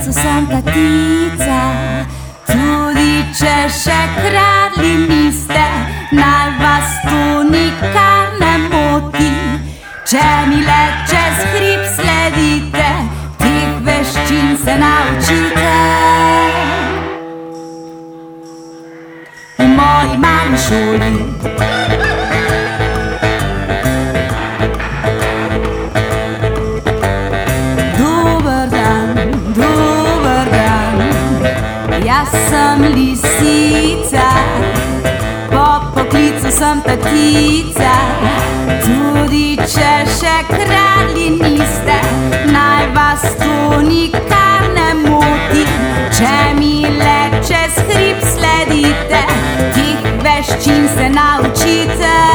poklicu sem tatica, tudi če še kradli niste, naj vas to nikar ne moti. Če mi le čez hrib sledite, teh veščin se naučite. V moji mali šoli jaz sem lisica, po poklicu sem tatica, tudi če še kradli niste, naj vas to nikar ne moti. Če mi le čez hrib sledite, teh veščin se naučite.